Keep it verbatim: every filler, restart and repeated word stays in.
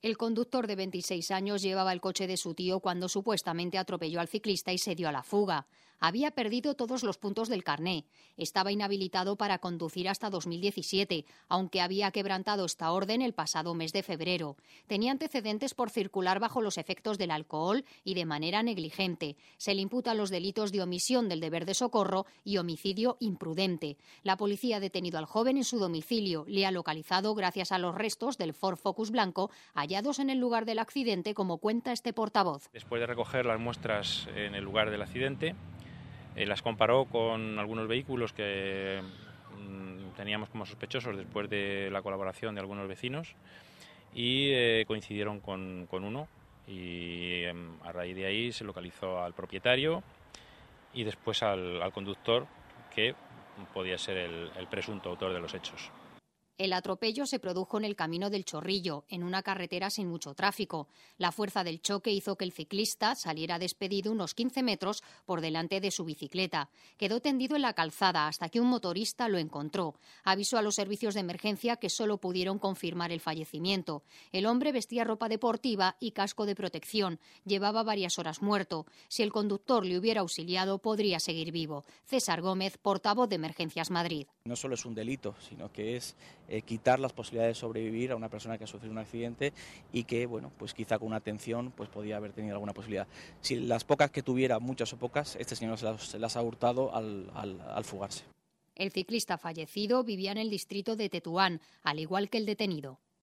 El conductor de veintiséis años llevaba el coche de su tío cuando supuestamente atropelló al ciclista y se dio a la fuga. Había perdido todos los puntos del carné. Estaba inhabilitado para conducir hasta dos mil diecisiete, aunque había quebrantado esta orden el pasado mes de febrero. Tenía antecedentes por circular bajo los efectos del alcohol y de manera negligente. Se le imputan los delitos de omisión del deber de socorro y homicidio imprudente. La policía ha detenido al joven en su domicilio. Le ha localizado gracias a los restos del Ford Focus blanco hallados en el lugar del accidente, como cuenta este portavoz. Después de recoger las muestras en el lugar del accidente, eh, las comparó con algunos vehículos que mmm, teníamos como sospechosos después de la colaboración de algunos vecinos y eh, coincidieron con, con uno y eh, a raíz de ahí se localizó al propietario y después al, al conductor, que podía ser el, el presunto autor de los hechos. El atropello se produjo en el camino del Chorrillo, en una carretera sin mucho tráfico. La fuerza del choque hizo que el ciclista saliera despedido unos quince metros por delante de su bicicleta. Quedó tendido en la calzada hasta que un motorista lo encontró. Avisó a los servicios de emergencia, que solo pudieron confirmar el fallecimiento. El hombre vestía ropa deportiva y casco de protección. Llevaba varias horas muerto. Si el conductor le hubiera auxiliado, podría seguir vivo. César Gómez, portavoz de Emergencias Madrid. No solo es un delito, sino que es eh, quitar las posibilidades de sobrevivir a una persona que ha sufrido un accidente y que, bueno, pues quizá con una atención pues podía haber tenido alguna posibilidad. Si las pocas que tuviera, muchas o pocas, este señor se las, se las ha hurtado al, al, al fugarse. El ciclista fallecido vivía en el distrito de Tetuán, al igual que el detenido.